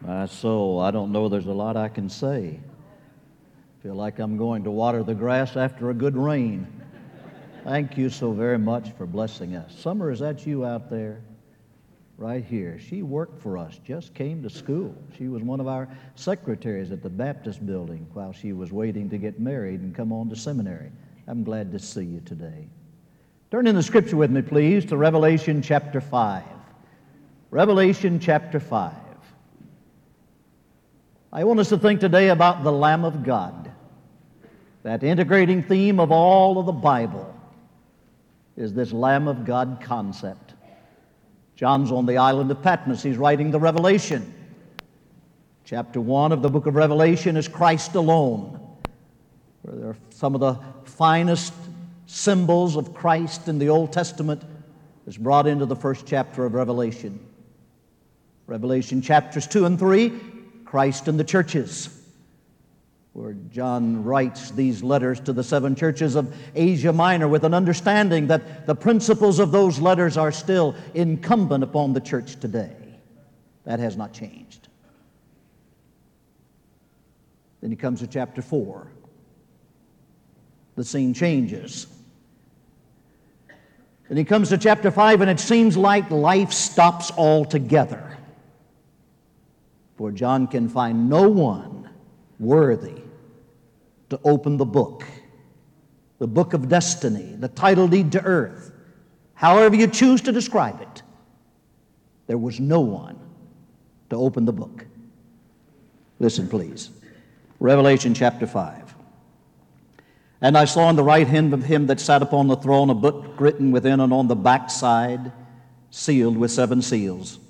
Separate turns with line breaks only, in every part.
I don't know there's a lot I can say. Feel like I'm going to water the grass after a good rain. Thank you so very much for blessing us. Summer, is that you out there? Right here. She worked for us, just came to school. She was one of our secretaries at the Baptist building while she was waiting to get married and come on to seminary. I'm glad to see you today. Turn in the scripture with me, please, to Revelation chapter 5. Revelation chapter 5. I want us to think today about the Lamb of God. That integrating theme of all of the Bible is this Lamb of God concept. John's on the island of Patmos. He's writing the Revelation. Chapter 1 of the book of Revelation is Christ alone, where there are some of the finest symbols of Christ in the Old Testament is brought into the first chapter of Revelation. Revelation chapters 2 and 3, Christ and the churches, where John writes these letters to the 7 churches of Asia Minor with an understanding that the principles of those letters are still incumbent upon the church today. That has not changed. Then he comes to chapter 4. The scene changes. Then he comes to chapter 5, and it seems like life stops altogether. For John can find no one worthy to open the book of destiny, the title deed to earth, however you choose to describe it. There was no one to open the book. Listen, please. Revelation chapter 5. And I saw on the right hand of him that sat upon the throne a book written within and on the backside, sealed with 7 seals.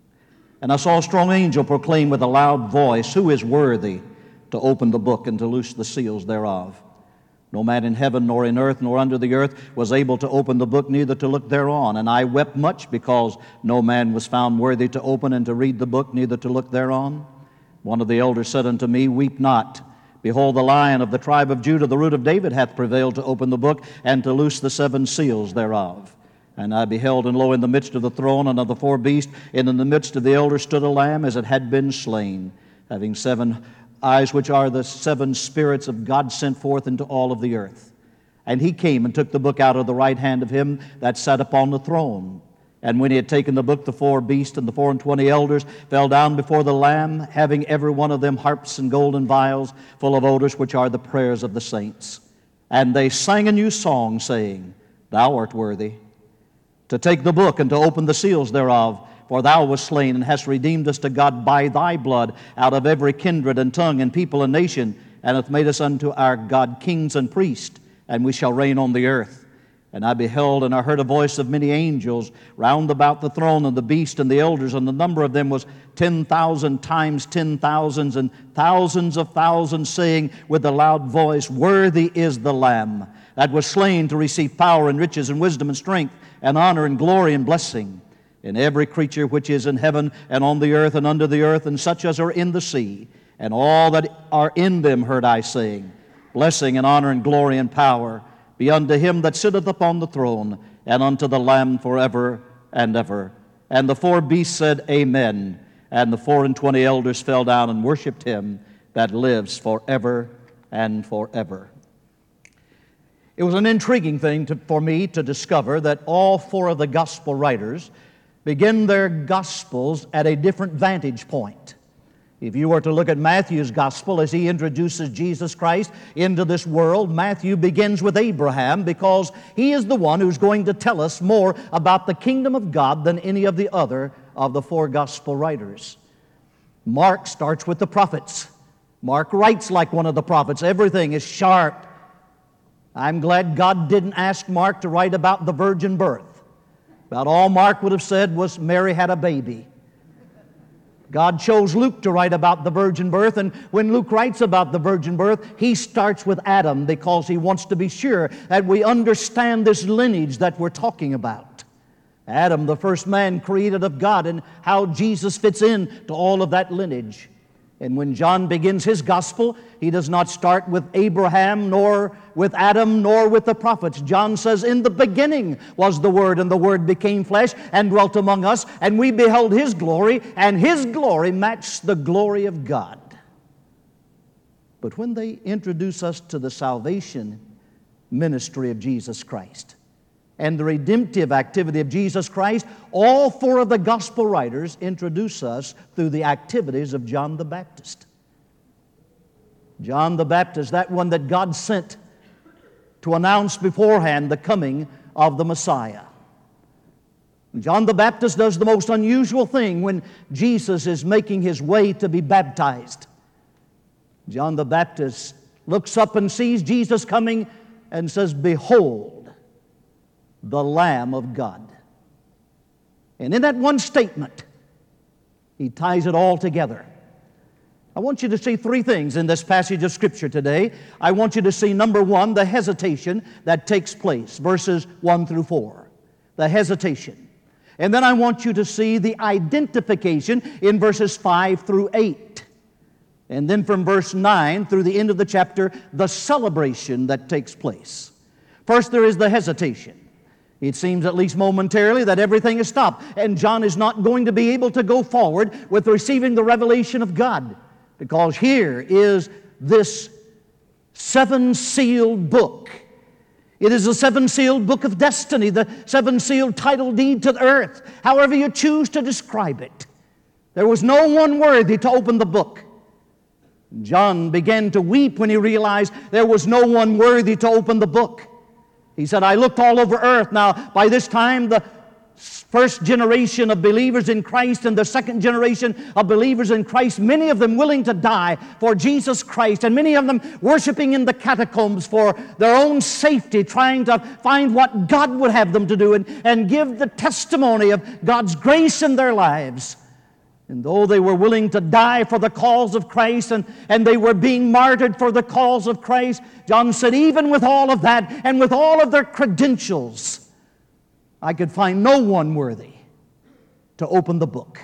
And I saw a strong angel proclaim with a loud voice, Who is worthy to open the book and to loose the seals thereof? No man in heaven, nor in earth, nor under the earth was able to open the book, neither to look thereon. And I wept much, because no man was found worthy to open and to read the book, neither to look thereon. One of the elders said unto me, Weep not. Behold, the Lion of the tribe of Judah, the root of David, hath prevailed to open the book and to loose the 7 seals thereof. And I beheld, and lo, in the midst of the throne and of the 4 beasts, and in the midst of the elders stood a lamb as it had been slain, having 7 eyes, which are the 7 spirits of God sent forth into all of the earth. And he came and took the book out of the right hand of him that sat upon the throne. And when he had taken the book, the 4 beasts and the 24 elders fell down before the Lamb, having every one of them harps and golden vials full of odors, which are the prayers of the saints. And they sang a new song, saying, Thou art worthy to take the book and to open the seals thereof, for thou wast slain and hast redeemed us to God by thy blood out of every kindred and tongue and people and nation, and hath made us unto our God kings and priests, and we shall reign on the earth. And I beheld, and I heard a voice of many angels round about the throne and the beast and the elders, and the number of them was 10,000 times 10,000s and thousands of thousands, saying with a loud voice, Worthy is the Lamb that was slain to receive power and riches and wisdom and strength and honor and glory and blessing. And every creature which is in heaven and on the earth and under the earth, and such as are in the sea, and all that are in them heard I saying, Blessing and honor and glory and power be unto him that sitteth upon the throne, and unto the Lamb forever and ever. And the 4 beasts said, Amen. And the 24 elders fell down and worshipped him that lives forever and forever. It was an intriguing thing for me to discover that all 4 of the gospel writers begin their gospels at a different vantage point. If you were to look at Matthew's gospel as he introduces Jesus Christ into this world, Matthew begins with Abraham, because he is the one who's going to tell us more about the kingdom of God than any of the other of the 4 gospel writers. Mark starts with the prophets. Mark writes like one of the prophets. Everything is sharp. I'm glad God didn't ask Mark to write about the virgin birth. About all Mark would have said was Mary had a baby. God chose Luke to write about the virgin birth, and when Luke writes about the virgin birth, he starts with Adam, because he wants to be sure that we understand this lineage that we're talking about. Adam, the first man created of God, and how Jesus fits in to all of that lineage. And when John begins his gospel, he does not start with Abraham, nor with Adam, nor with the prophets. John says, "In the beginning was the Word, and the Word became flesh and dwelt among us, and we beheld His glory, and His glory matched the glory of God." But when they introduce us to the salvation ministry of Jesus Christ and the redemptive activity of Jesus Christ, all four of the gospel writers introduce us through the activities of John the Baptist. John the Baptist, that one that God sent to announce beforehand the coming of the Messiah. John the Baptist does the most unusual thing when Jesus is making his way to be baptized. John the Baptist looks up and sees Jesus coming and says, "Behold, the Lamb of God." And in that one statement, he ties it all together. I want you to see three things in this passage of Scripture today. I want you to see, number one, the hesitation that takes place, verses 1 through 4. The hesitation. And then I want you to see the identification in verses 5 through 8. And then from verse 9 through the end of the chapter, the celebration that takes place. First, there is the hesitation. It seems, at least momentarily, that everything is stopped, and John is not going to be able to go forward with receiving the revelation of God, because here is this seven-sealed book. It is the seven-sealed book of destiny, the seven-sealed title deed to the earth, however you choose to describe it. There was no one worthy to open the book. John began to weep when he realized there was no one worthy to open the book. He said, "I looked all over earth." Now, by this time, the first generation of believers in Christ and the second generation of believers in Christ, many of them willing to die for Jesus Christ, and many of them worshiping in the catacombs for their own safety, trying to find what God would have them to do and give the testimony of God's grace in their lives. And though they were willing to die for the cause of Christ and they were being martyred for the cause of Christ, John said, even with all of that and with all of their credentials, I could find no one worthy to open the book.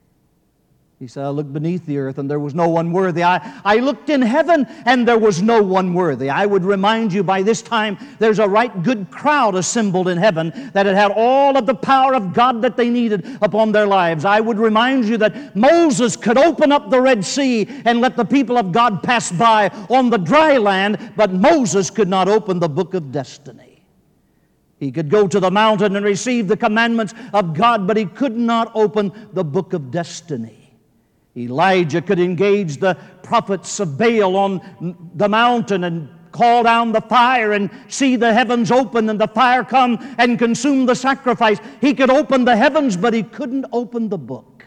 He said, "I looked beneath the earth and there was no one worthy. I looked in heaven and there was no one worthy." I would remind you, by this time there's a right good crowd assembled in heaven that had all of the power of God that they needed upon their lives. I would remind you that Moses could open up the Red Sea and let the people of God pass by on the dry land, but Moses could not open the book of destiny. He could go to the mountain and receive the commandments of God, but he could not open the book of destiny. Elijah could engage the prophets of Baal on the mountain and call down the fire and see the heavens open and the fire come and consume the sacrifice. He could open the heavens, but he couldn't open the book.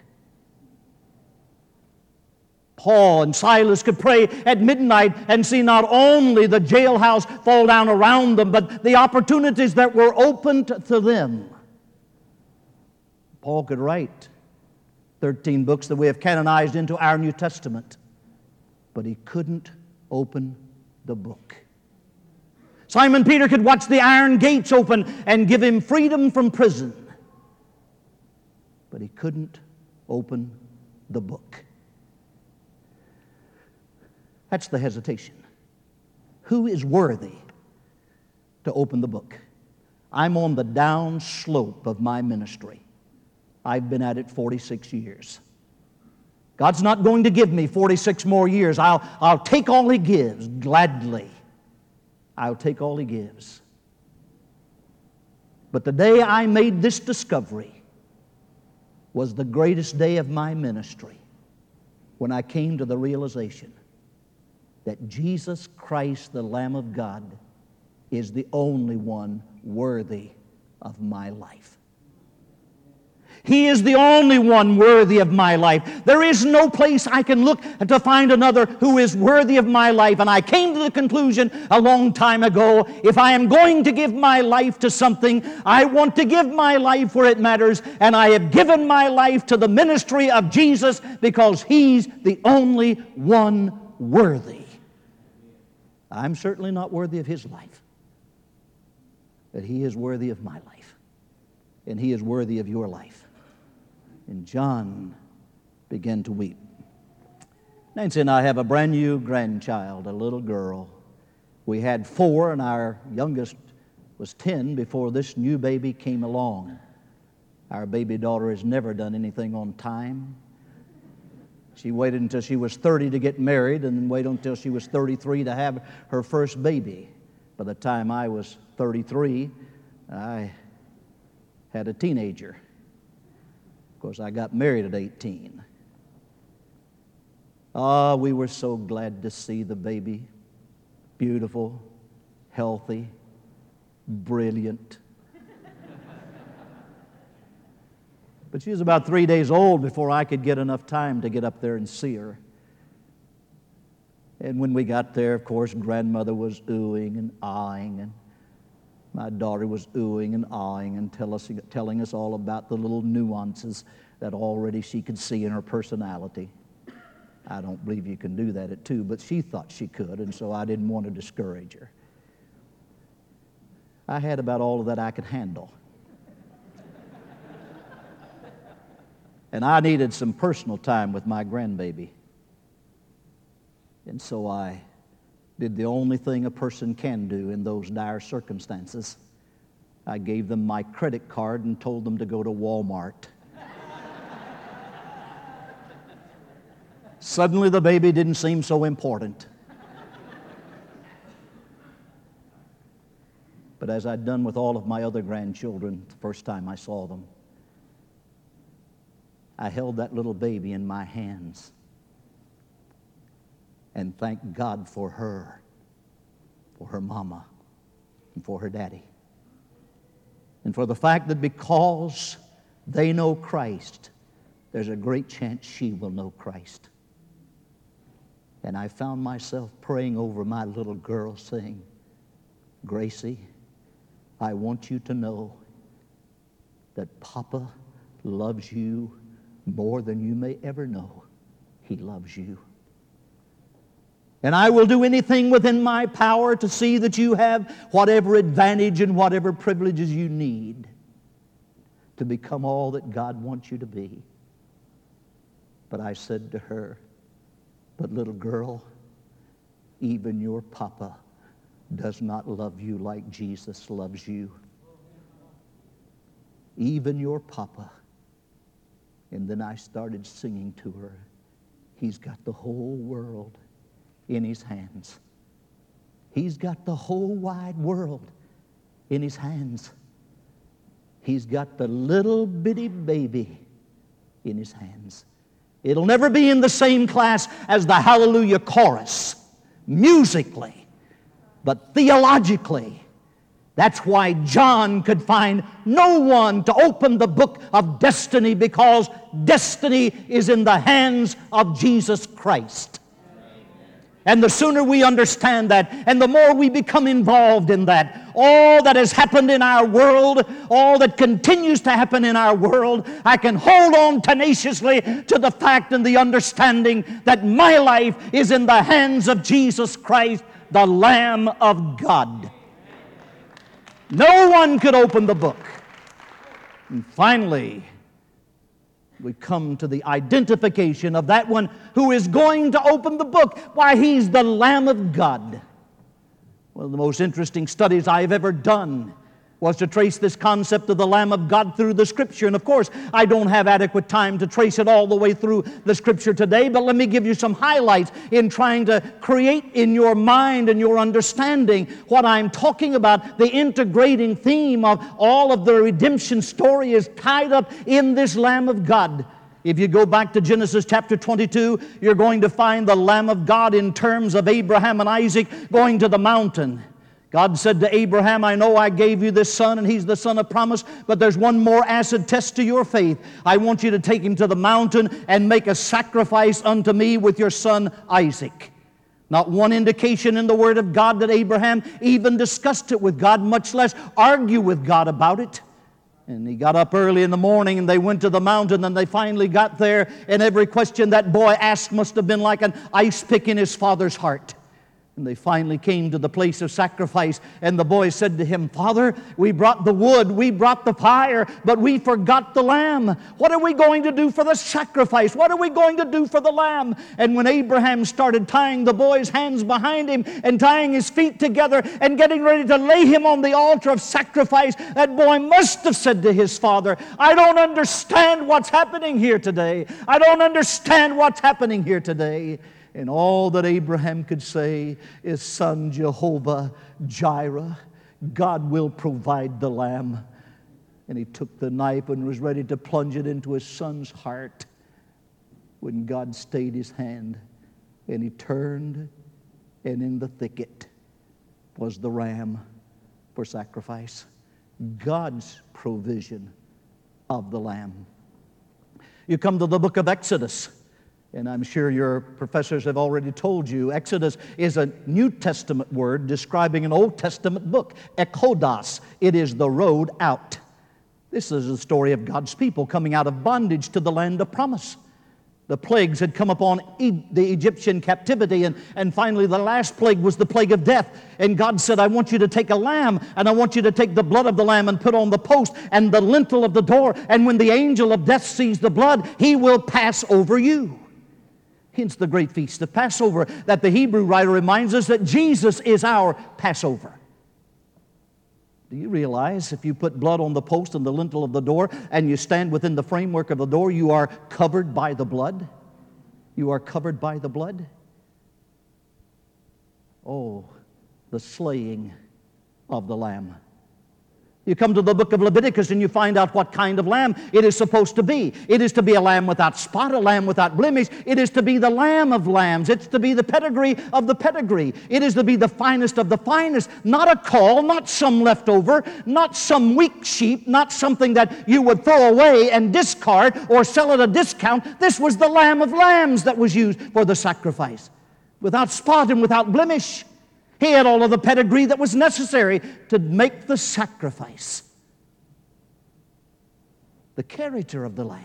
Paul and Silas could pray at midnight and see not only the jailhouse fall down around them, but the opportunities that were opened to them. Paul could write 13 books that we have canonized into our New Testament, but he couldn't open the book. Simon Peter could watch the iron gates open and give him freedom from prison, but he couldn't open the book. That's the hesitation. Who is worthy to open the book? I'm on the down slope of my ministry. I've been at it 46 years. God's not going to give me 46 more years. I'll take all He gives, gladly. I'll take all He gives. But the day I made this discovery was the greatest day of my ministry, when I came to the realization that Jesus Christ, the Lamb of God, is the only one worthy of my life. He is the only one worthy of my life. There is no place I can look to find another who is worthy of my life. And I came to the conclusion a long time ago, if I am going to give my life to something, I want to give my life where it matters. And I have given my life to the ministry of Jesus because He's the only one worthy. I'm certainly not worthy of His life, but He is worthy of my life, and He is worthy of your life. And John began to weep. Nancy and I have a brand new grandchild, a little girl. We had 4, and our youngest was 10 before this new baby came along. Our baby daughter has never done anything on time. She waited until she was 30 to get married and then waited until she was 33 to have her first baby. By the time I was 33, I had a teenager. Of course, I got married at 18. We were so glad to see the baby. Beautiful, healthy, brilliant. But she was about 3 days old before I could get enough time to get up there and see her. And when we got there, of course, grandmother was oohing and aahing, and my daughter was oohing and aahing and telling us all about the little nuances that already she could see in her personality. I don't believe you can do that at 2, but she thought she could, and so I didn't want to discourage her. I had about all of that I could handle. And I needed some personal time with my grandbaby. And so I did the only thing a person can do in those dire circumstances. I gave them my credit card and told them to go to Walmart. Suddenly the baby didn't seem so important. But as I'd done with all of my other grandchildren the first time I saw them, I held that little baby in my hands and thanked God for her mama, and for her daddy. And for the fact that because they know Christ, there's a great chance she will know Christ. And I found myself praying over my little girl saying, Gracie, I want you to know that Papa loves you more than you may ever know. He loves you. And I will do anything within my power to see that you have whatever advantage and whatever privileges you need to become all that God wants you to be. But I said to her, but little girl, even your Papa does not love you like Jesus loves you. Even your Papa. And then I started singing to her, He's got the whole world in His hands. He's got the whole wide world in His hands. He's got the little bitty baby in His hands. It'll never be in the same class as the Hallelujah chorus, musically, but theologically. That's why John could find no one to open the book of destiny, because destiny is in the hands of Jesus Christ. And the sooner we understand that, and the more we become involved in that, all that has happened in our world, all that continues to happen in our world, I can hold on tenaciously to the fact and the understanding that my life is in the hands of Jesus Christ, the Lamb of God. No one could open the book. And finally, we come to the identification of that one who is going to open the book. Why, He's the Lamb of God. One of the most interesting studies I've ever done was to trace this concept of the Lamb of God through the Scripture. And of course, I don't have adequate time to trace it all the way through the Scripture today, but let me give you some highlights in trying to create in your mind and your understanding what I'm talking about. The integrating theme of all of the redemption story is tied up in this Lamb of God. If you go back to Genesis chapter 22, you're going to find the Lamb of God in terms of Abraham and Isaac going to the mountain. God said to Abraham, I know I gave you this son, and he's the son of promise, but there's one more acid test to your faith. I want you to take him to the mountain and make a sacrifice unto me with your son Isaac. Not one indication in the Word of God that Abraham even discussed it with God, much less argue with God about it. And he got up early in the morning and they went to the mountain, and they finally got there, and every question that boy asked must have been like an ice pick in his father's heart. And they finally came to the place of sacrifice, and the boy said to him, "Father, we brought the wood, we brought the fire, but we forgot the lamb. What are we going to do for the sacrifice? What are we going to do for the lamb?" And when Abraham started tying the boy's hands behind him and tying his feet together and getting ready to lay him on the altar of sacrifice, that boy must have said to his father, "I don't understand what's happening here today. I don't understand what's happening here today." And all that Abraham could say is, "Son, Jehovah Jireh, God will provide the lamb." And he took the knife and was ready to plunge it into his son's heart when God stayed his hand. And he turned, and in the thicket was the ram for sacrifice. God's provision of the lamb. You come to the book of Exodus. And I'm sure your professors have already told you, Exodus is a New Testament word describing an Old Testament book. Exodus, it is the road out. This is the story of God's people coming out of bondage to the land of promise. The plagues had come upon the Egyptian captivity, and finally the last plague was the plague of death. And God said, "I want you to take a lamb, and I want you to take the blood of the lamb and put on the post and the lintel of the door. And when the angel of death sees the blood, he will pass over you." Hence the great feast of Passover, that the Hebrew writer reminds us that Jesus is our Passover. Do you realize if you put blood on the post and the lintel of the door and you stand within the framework of the door, you are covered by the blood? You are covered by the blood? Oh, the slaying of the lamb. You come to the book of Leviticus and you find out what kind of lamb it is supposed to be. It is to be a lamb without spot, a lamb without blemish. It is to be the lamb of lambs. It's to be the pedigree of the pedigree. It is to be the finest of the finest. Not a cull, not some leftover, not some weak sheep, not something that you would throw away and discard or sell at a discount. This was the lamb of lambs that was used for the sacrifice. Without spot and without blemish. He had all of the pedigree that was necessary to make the sacrifice. The character of the lamb.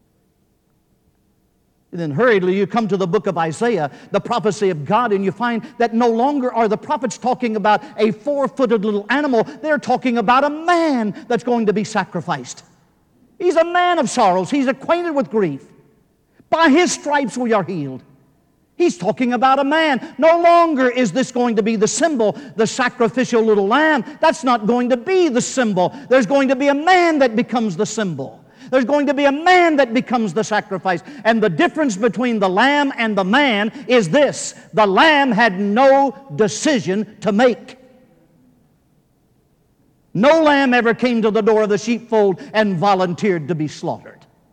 And then hurriedly you come to the book of Isaiah, the prophecy of God, and you find that no longer are the prophets talking about a four-footed little animal. They're talking about a man that's going to be sacrificed. He's a man of sorrows. He's acquainted with grief. By his stripes we are healed. He's talking about a man. No longer is this going to be the symbol, the sacrificial little lamb. That's not going to be the symbol. There's going to be a man that becomes the symbol. There's going to be a man that becomes the sacrifice. And the difference between the lamb and the man is this: the lamb had no decision to make. No lamb ever came to the door of the sheepfold and volunteered to be slaughtered.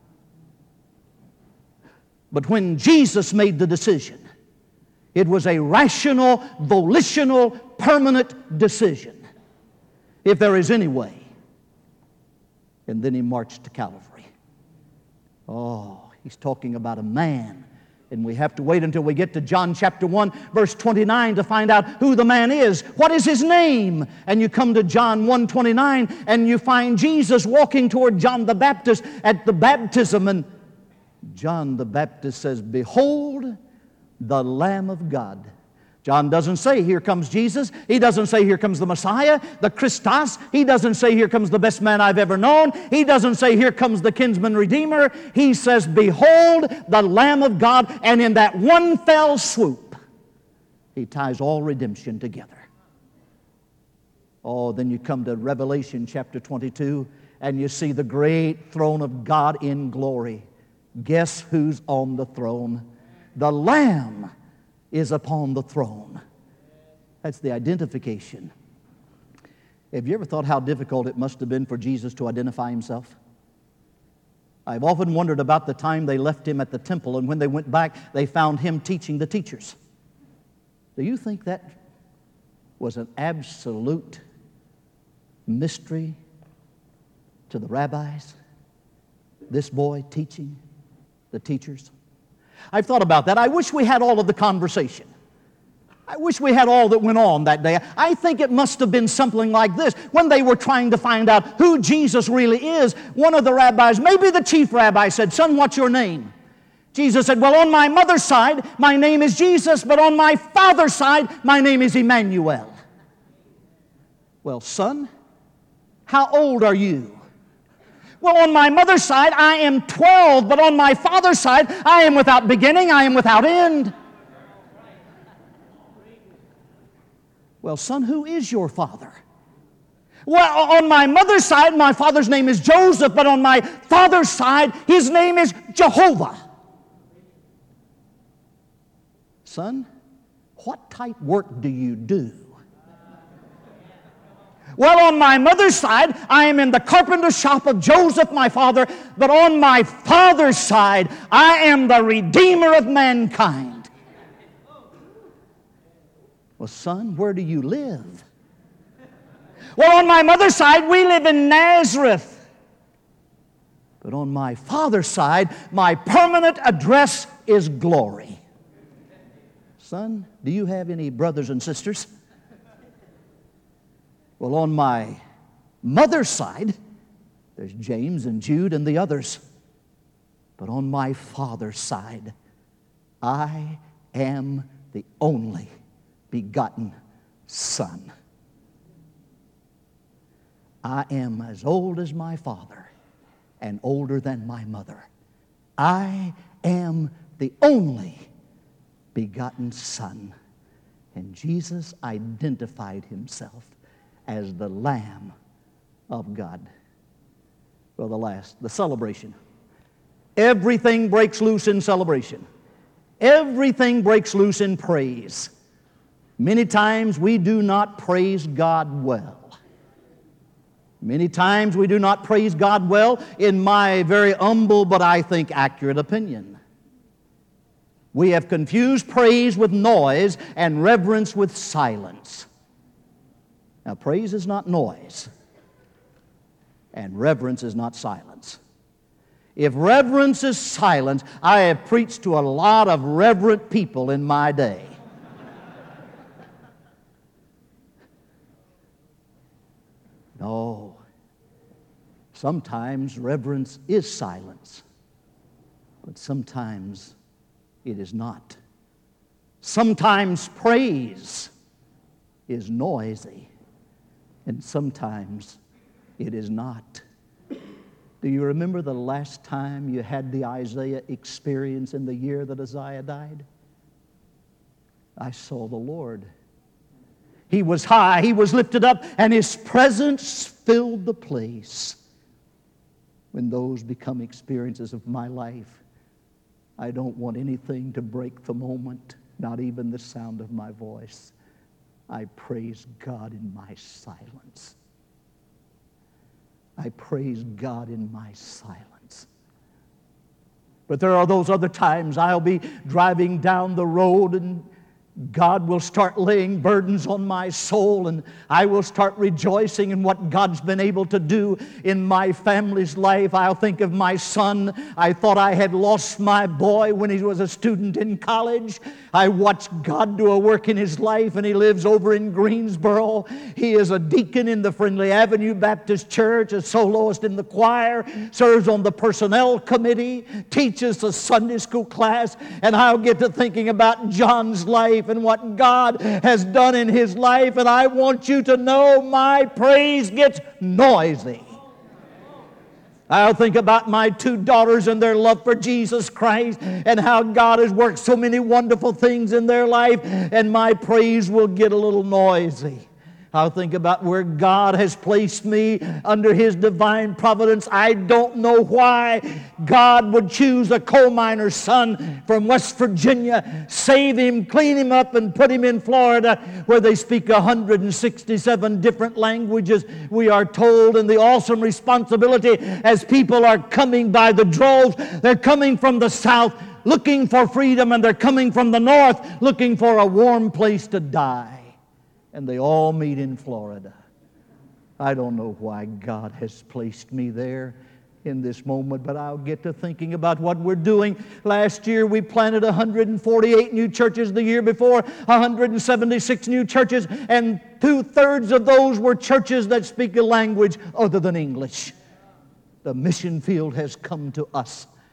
But when Jesus made the decision, it was a rational, volitional, permanent decision. If there is any way. And then he marched to Calvary. Oh, he's talking about a man. And we have to wait until we get to John chapter 1, verse 29 to find out who the man is. What is his name? And you come to John 1:29 and you find Jesus walking toward John the Baptist at the baptism, and John the Baptist says, "Behold, the Lamb of God." John doesn't say, "Here comes Jesus." He doesn't say, "Here comes the Messiah, the Christos." He doesn't say, "Here comes the best man I've ever known." He doesn't say, "Here comes the kinsman redeemer." He says, "Behold, the Lamb of God." And in that one fell swoop, he ties all redemption together. Oh, then you come to Revelation chapter 22, and you see the great throne of God in glory. Guess who's on the throne? The Lamb is upon the throne. That's the identification. Have you ever thought how difficult it must have been for Jesus to identify himself? I've often wondered about the time they left him at the temple, and when they went back, they found him teaching the teachers. Do you think that was an absolute mystery to the rabbis? This boy teaching the teachers? I've thought about that. I wish we had all of the conversation. I wish we had all that went on that day. I think it must have been something like this. When they were trying to find out who Jesus really is, one of the rabbis, maybe the chief rabbi, said, "Son, what's your name?" Jesus said, well, on my mother's side, my name is Jesus, but on my father's side, my name is Emmanuel. Well, son, how old are you? Well, on my mother's side, I am 12, but on my father's side, I am without beginning, I am without end. Well, son, who is your father? Well, on my mother's side, my father's name is Joseph, but on my father's side, his name is Jehovah. Son, what type work do you do? Well, on my mother's side, I am in the carpenter shop of Joseph, my father, but on my father's side, I am the Redeemer of mankind. Well, son, where do you live? Well, on my mother's side, we live in Nazareth. But on my father's side, my permanent address is Glory. Son, do you have any brothers and sisters? Well, on my mother's side, there's James and Jude and the others. But on my father's side, I am the only begotten Son. I am as old as my father and older than my mother. I am the only begotten Son. And Jesus identified himself as the Lamb of God. Well, the celebration. Everything breaks loose in celebration. Everything breaks loose in praise. Many times we do not praise God well. Many times we do not praise God well, in my very humble but I think accurate opinion. We have confused praise with noise and reverence with silence. Now, praise is not noise, and reverence is not silence. If reverence is silence, I have preached to a lot of reverent people in my day. No. Sometimes reverence is silence, but sometimes it is not. Sometimes praise is noisy, and sometimes it is not. Do you remember the last time you had the Isaiah experience in the year that Isaiah died? I saw the Lord. He was high, He was lifted up, and His presence filled the place. When those become experiences of my life, I don't want anything to break the moment, not even the sound of my voice. I praise God in my silence. I praise God in my silence. But there are those other times I'll be driving down the road and God will start laying burdens on my soul, and I will start rejoicing in what God's been able to do in my family's life. I'll think of my son. I thought I had lost my boy when he was a student in college. I watched God do a work in his life, and he lives over in Greensboro. He is a deacon in the Friendly Avenue Baptist Church, a soloist in the choir, serves on the personnel committee, teaches the Sunday school class, and I'll get to thinking about John's life and what God has done in his life, and I want you to know my praise gets noisy. I'll think about my two daughters and their love for Jesus Christ and how God has worked so many wonderful things in their life, and my praise will get a little noisy. I'll think about where God has placed me under His divine providence. I don't know why God would choose a coal miner's son from West Virginia, save him, clean him up, and put him in Florida where they speak 167 different languages, we are told, and the awesome responsibility as people are coming by the droves. They're coming from the south looking for freedom, and they're coming from the north looking for a warm place to die. And they all meet in Florida. I don't know why God has placed me there in this moment, but I'll get to thinking about what we're doing. Last year we planted 148 new churches. The year before, 176 new churches, and 2/3 of those were churches that speak a language other than English. The mission field has come to us.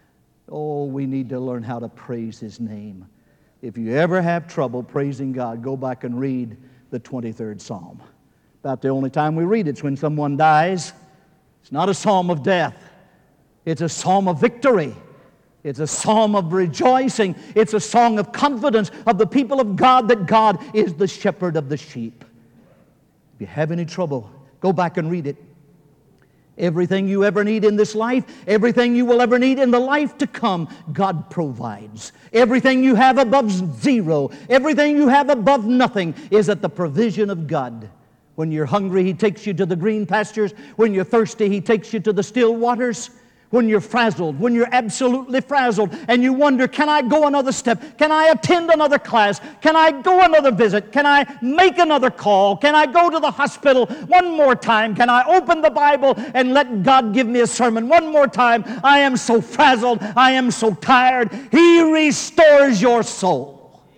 Oh, we need to learn how to praise His name. If you ever have trouble praising God, go back and read the 23rd Psalm. About the only time we read it's when someone dies. It's not a psalm of death. It's a psalm of victory. It's a psalm of rejoicing. It's a song of confidence of the people of God that God is the shepherd of the sheep. If you have any trouble, go back and read it. Everything you ever need in this life, everything you will ever need in the life to come, God provides. Everything you have above zero, everything you have above nothing is at the provision of God. When you're hungry, He takes you to the green pastures. When you're thirsty, He takes you to the still waters. When you're frazzled, when you're absolutely frazzled, and you wonder, can I go another step? Can I attend another class? Can I go another visit? Can I make another call? Can I go to the hospital one more time? Can I open the Bible and let God give me a sermon one more time? I am so frazzled. I am so tired. He restores your soul.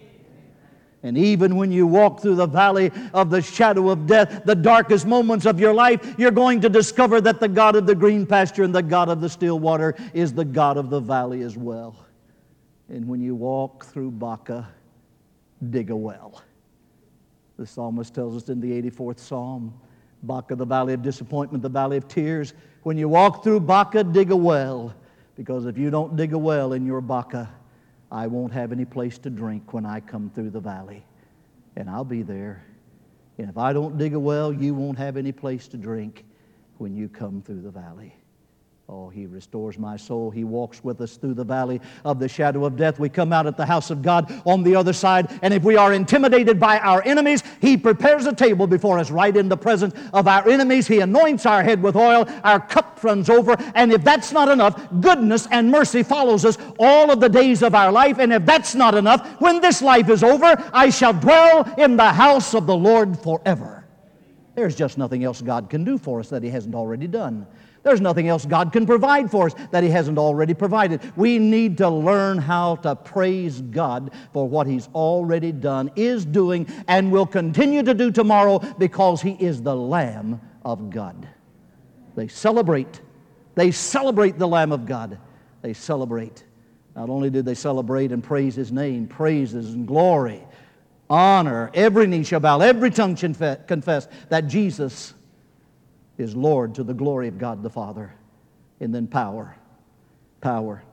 And even when you walk through the valley of the shadow of death, the darkest moments of your life, you're going to discover that the God of the green pasture and the God of the still water is the God of the valley as well. And when you walk through Baca, dig a well. The psalmist tells us in the 84th Psalm, Baca, the valley of disappointment, the valley of tears. When you walk through Baca, dig a well. Because if you don't dig a well in your Baca, I won't have any place to drink when I come through the valley. And I'll be there. And if I don't dig a well, you won't have any place to drink when you come through the valley. Oh, He restores my soul. He walks with us through the valley of the shadow of death. We come out at the house of God on the other side, and if we are intimidated by our enemies, He prepares a table before us right in the presence of our enemies. He anoints our head with oil. Our cup runs over, and if that's not enough, goodness and mercy follows us all of the days of our life, and if that's not enough, when this life is over, I shall dwell in the house of the Lord forever. There's just nothing else God can do for us that He hasn't already done. There's nothing else God can provide for us that He hasn't already provided. We need to learn how to praise God for what He's already done, is doing, and will continue to do tomorrow because He is the Lamb of God. They celebrate the Lamb of God. They celebrate. Not only did they celebrate and praise His name, praises and glory, honor, every knee shall bow, every tongue shall confess that Jesus is Lord to the glory of God the Father. And then power. Power.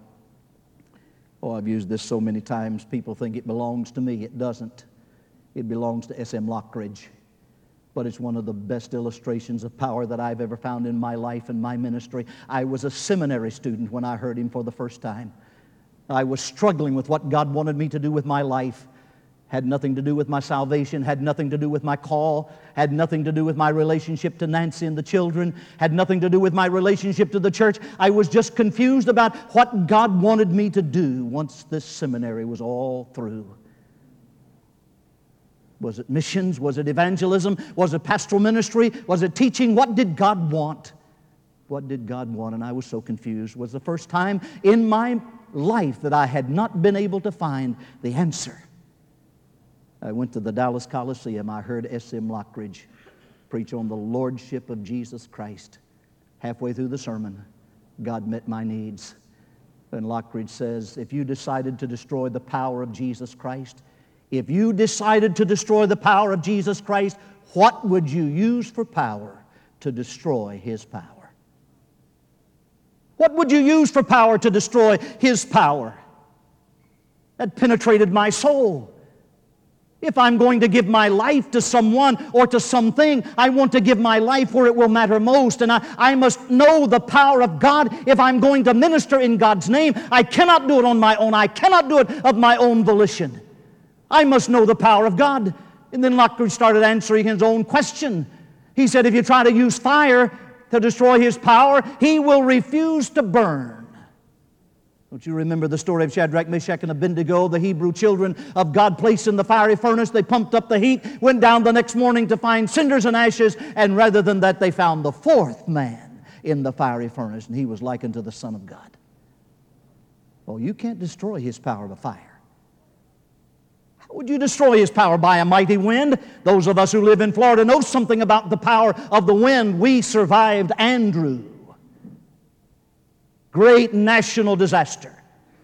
Oh, I've used this so many times, people think it belongs to me. It doesn't. It belongs to S.M. Lockridge. But it's one of the best illustrations of power that I've ever found in my life and my ministry. I was a seminary student when I heard him for the first time. I was struggling with what God wanted me to do with my life. Had nothing to do with my salvation, had nothing to do with my call, had nothing to do with my relationship to Nancy and the children, had nothing to do with my relationship to the church. I was just confused about what God wanted me to do once this seminary was all through. Was it missions? Was it evangelism? Was it pastoral ministry? Was it teaching? What did God want? What did God want? And I was so confused. It was the first time in my life that I had not been able to find the answer. I went to the Dallas Coliseum. I heard S.M. Lockridge preach on the Lordship of Jesus Christ. Halfway through the sermon, God met my needs. And Lockridge says, if you decided to destroy the power of Jesus Christ, if you decided to destroy the power of Jesus Christ, what would you use for power to destroy His power? What would you use for power to destroy His power? That penetrated my soul. If I'm going to give my life to someone or to something, I want to give my life where it will matter most. And I must know the power of God if I'm going to minister in God's name. I cannot do it on my own. I cannot do it of my own volition. I must know the power of God. And then Lockridge started answering his own question. He said, if you try to use fire to destroy His power, He will refuse to burn. Don't you remember the story of Shadrach, Meshach, and Abednego, the Hebrew children of God placed in the fiery furnace? They pumped up the heat, went down the next morning to find cinders and ashes, and rather than that, they found the fourth man in the fiery furnace, and he was likened to the Son of God. Oh, you can't destroy His power by fire. How would you destroy His power? By a mighty wind? Those of us who live in Florida know something about the power of the wind. We survived Andrew. Great national disaster.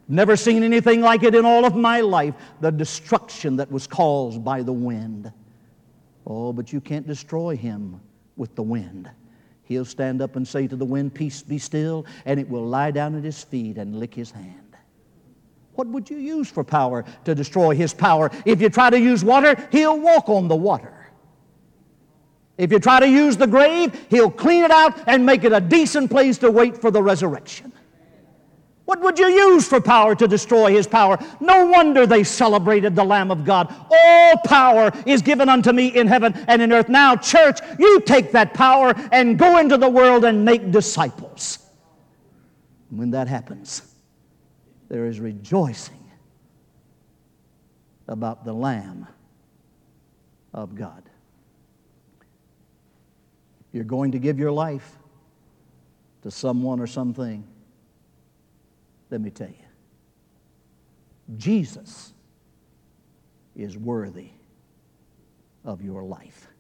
Never seen anything like it in all of my life, the destruction that was caused by the wind. Oh, but you can't destroy him with the wind. He'll stand up and say to the wind, "Peace, be still," and it will lie down at his feet and lick his hand. What would you use for power to destroy his power? If you try to use water, he'll walk on the water. If you try to use the grave, he'll clean it out and make it a decent place to wait for the resurrection. What would you use for power to destroy his power? No wonder they celebrated the Lamb of God. All power is given unto me in heaven and in earth. Now, church, you take that power and go into the world and make disciples. When that happens, there is rejoicing about the Lamb of God. You're going to give your life to someone or something. Let me tell you, Jesus is worthy of your life.